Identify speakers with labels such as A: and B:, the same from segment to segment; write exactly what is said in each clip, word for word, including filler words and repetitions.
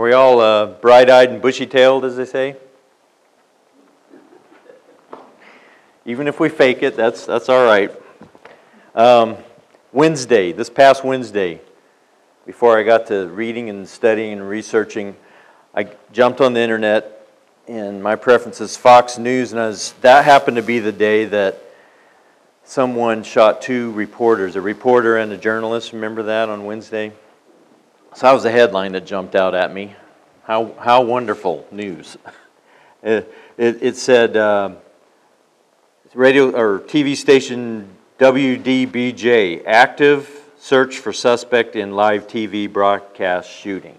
A: we all uh, bright-eyed and bushy-tailed, as they say? Even if we fake it, that's that's all right. Um, Wednesday, this past Wednesday, before I got to reading and studying and researching, I jumped on the internet, and my preference is Fox News, and as that happened to be the day that someone shot two reporters, a reporter and a journalist. Remember that on Wednesday? So that was the headline that jumped out at me. How how wonderful news! It, it, it said uh, radio or T V station W D B J active search for suspect in live T V broadcast shooting.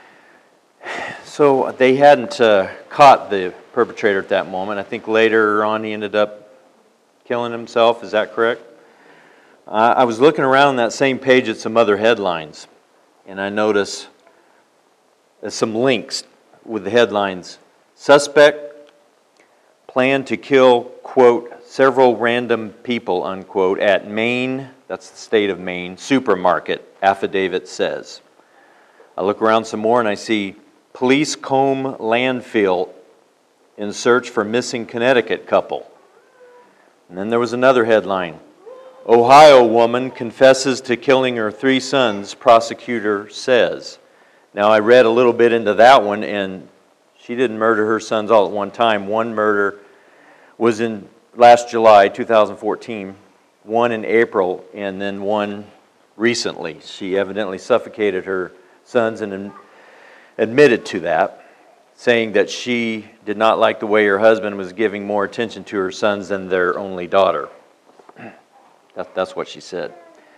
A: So they hadn't uh, caught the perpetrator at that moment. I think later on he ended up killing himself. Is that correct? Uh, I was looking around that same page at some other headlines, and I noticed some links with the headlines. Suspect planned to kill, quote, several random people, unquote, at Maine, that's the state of Maine, supermarket, affidavit says. I look around some more and I see police comb landfill in search for missing Connecticut couple. And then there was another headline. Ohio woman confesses to killing her three sons, prosecutor says. Now, I read a little bit into that one, and she didn't murder her sons all at one time. One murder was in last July, two thousand fourteen, one in April, and then one recently. She evidently suffocated her sons and admitted to that, saying that she did not like the way her husband was giving more attention to her sons than their only daughter. That, that's what she said.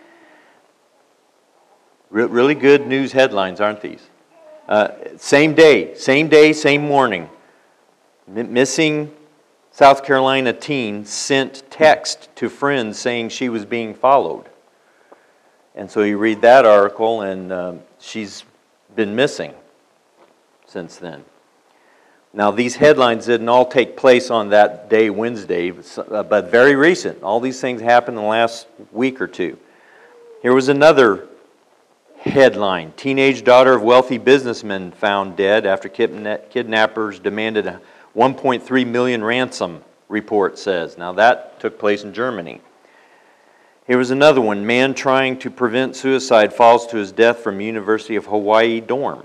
A: Re- really good news headlines, aren't these? Uh, same day, same day, same morning. M- missing South Carolina teen sent text to friends saying she was being followed. And so you read that article, and um, she's been missing since then. Now, these headlines didn't all take place on that day, Wednesday, but very recent. All these things happened in the last week or two. Here was another headline. Teenage daughter of wealthy businessman found dead after kidnappers demanded a one point three million dollars ransom, report says. Now, that took place in Germany. Here was another one. Man trying to prevent suicide falls to his death from University of Hawaii dorm.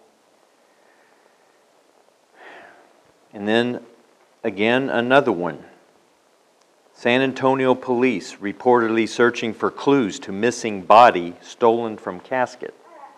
A: And then, again, another one. San Antonio police reportedly searching for clues to missing body stolen from casket.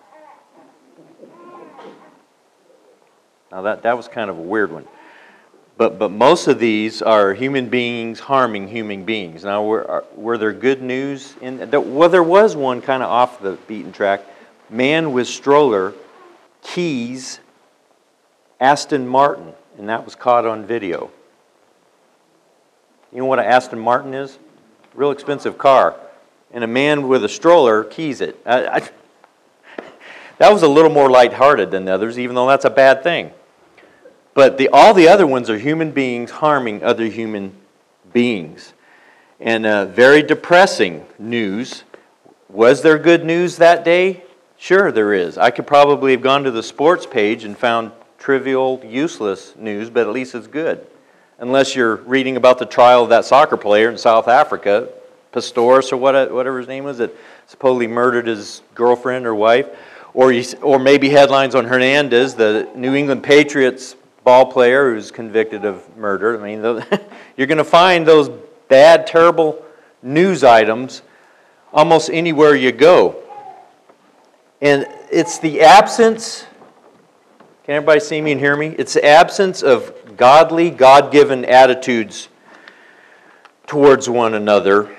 A: Now, that, that was kind of a weird one. But but most of these are human beings harming human beings. Now, were, were there good news? In, well, there was one kind of off the beaten track. Man with stroller keys Aston Martin. And that was caught on video. You know what an Aston Martin is? Real expensive car. And a man with a stroller keys it. I, I, that was a little more lighthearted than the others, even though that's a bad thing. But the, all the other ones are human beings harming other human beings. And uh, very depressing news. Was there good news that day? Sure there is. I could probably have gone to the sports page and found trivial, useless news, but at least it's good. Unless you're reading about the trial of that soccer player in South Africa, Pistorius or what, whatever his name was, that supposedly murdered his girlfriend or wife. Or, you, or maybe headlines on Hernandez, the New England Patriots ball player who's convicted of murder. I mean, you're going to find those bad, terrible news items almost anywhere you go. And it's the absence... Can everybody see me and hear me? It's the absence of godly, God-given attitudes towards one another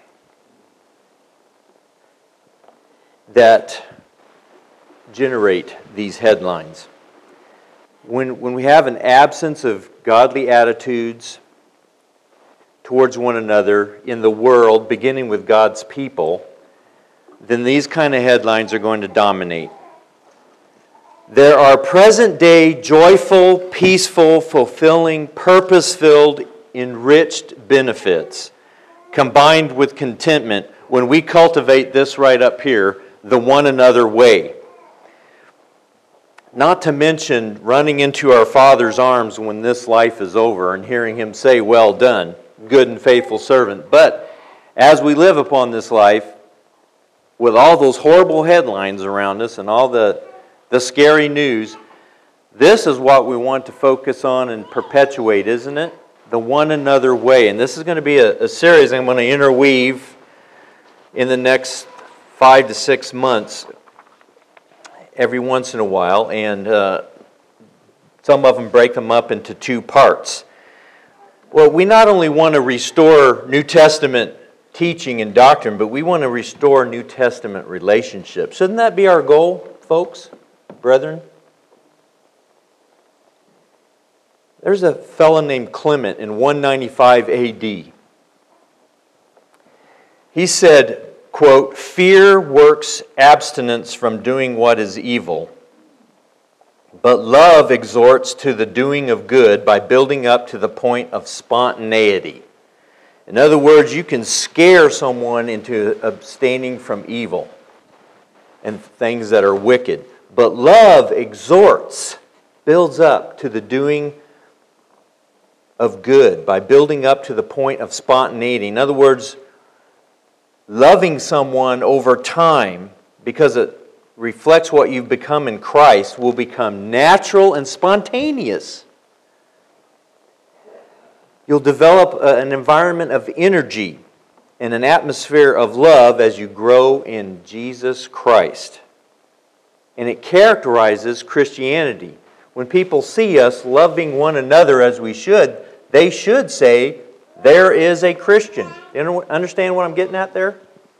A: that generate these headlines. When, when we have an absence of godly attitudes towards one another in the world, beginning with God's people, then these kind of headlines are going to dominate. There are present-day, joyful, peaceful, fulfilling, purpose-filled, enriched benefits combined with contentment when we cultivate this right up here, the one another way. Not to mention running into our Father's arms when this life is over and hearing Him say, "Well done, good and faithful servant." But as we live upon this life, with all those horrible headlines around us and all the, the scary news, this is what we want to focus on and perpetuate, isn't it? The one another way. And this is going to be a, a series I'm going to interweave in the next five to six months every once in a while, and uh, some of them break them up into two parts. Well, we not only want to restore New Testament teaching and doctrine, but we want to restore New Testament relationships. Shouldn't that be our goal, folks, brethren? There's a fellow named Clement in one ninety-five A D. He said, quote, "Fear works abstinence from doing what is evil, but love exhorts to the doing of good by building up to the point of spontaneity." In other words, you can scare someone into abstaining from evil and things that are wicked. But love exhorts, builds up to the doing of good by building up to the point of spontaneity. In other words, loving someone over time, because it reflects what you've become in Christ, will become natural and spontaneous. You'll develop an environment of energy and an atmosphere of love as you grow in Jesus Christ. And it characterizes Christianity. When people see us loving one another as we should, they should say, "There is a Christian." You understand what I'm getting at there?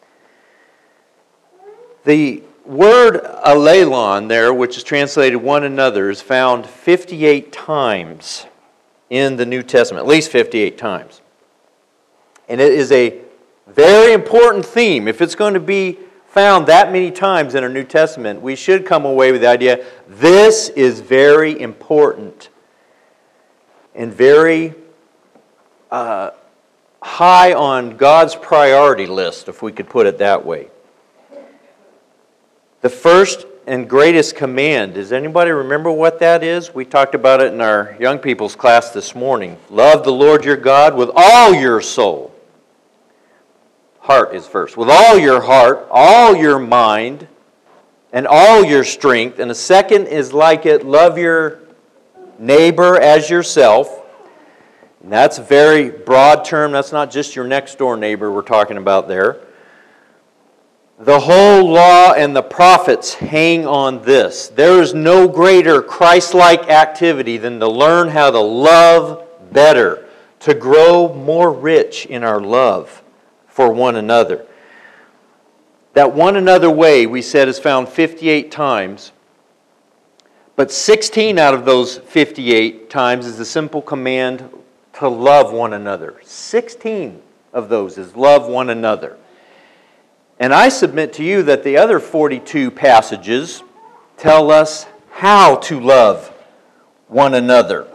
A: The word alelon there, which is translated one another, is found fifty-eight times in the New Testament, at least fifty-eight times. And it is a very important theme. If it's going to be found that many times in our New Testament, we should come away with the idea, this is very important and very uh, high on God's priority list, if we could put it that way. The first and greatest command, does anybody remember what that is? We talked about it in our young people's class this morning. Love the Lord your God with all your soul. Heart is first. With all your heart, all your mind, and all your strength. And the second is like it, love your neighbor as yourself. And that's a very broad term. That's not just your next door neighbor we're talking about there. The whole law and the prophets hang on this. There is no greater Christ-like activity than to learn how to love better, to grow more rich in our love for one another. That one another way, we said, is found fifty-eight times, but sixteen out of those fifty-eight times is the simple command to love one another. sixteen of those is love one another. And I submit to you that the other forty-two passages tell us how to love one another.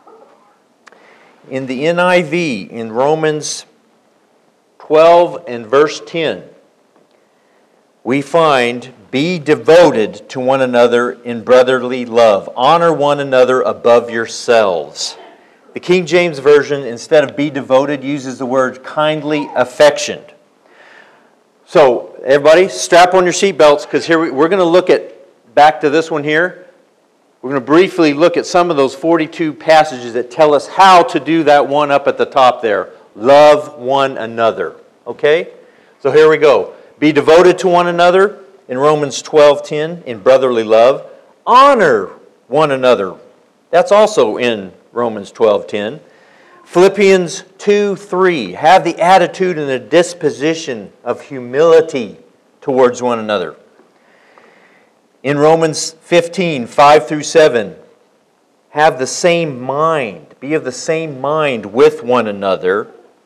A: In the N I V, in Romans twelve and verse ten, we find, "Be devoted to one another in brotherly love. Honor one another above yourselves." The King James Version, instead of "be devoted," uses the word "kindly affectioned." So, everybody, strap on your seatbelts, because here we, we're going to look at, back to this one here, we're going to briefly look at some of those forty-two passages that tell us how to do that one up at the top there. Love one another. Okay? So here we go. Be devoted to one another in Romans twelve ten, in brotherly love. Honor one another. That's also in Romans twelve ten. Philippians two three, have the attitude and the disposition of humility towards one another. In Romans fifteen five through seven, have the same mind, be of the same mind with one another,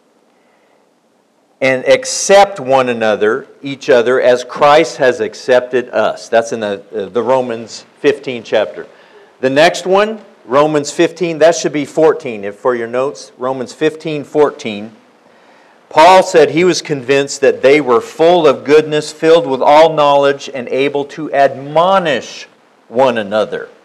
A: and accept one another, each other, as Christ has accepted us. That's in the, uh, the Romans fifteen chapter. The next one, Romans fifteen, that should be fourteen if for your notes. Romans fifteen fourteen. Paul said he was convinced that they were full of goodness, filled with all knowledge, and able to admonish one another.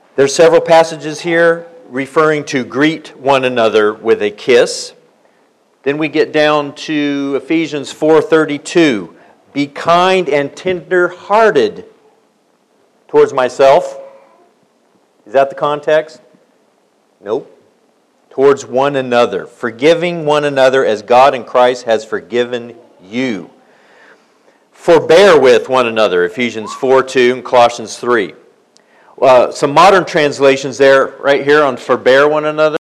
A: There's several passages here referring to greet one another with a kiss. Then we get down to Ephesians four thirty-two. Be kind and tender-hearted towards myself. Is that the context? Nope. Towards one another. Forgiving one another as God in Christ has forgiven you. Forbear with one another. Ephesians four two and Colossians three. Uh, some modern translations there, right here on forbear one another.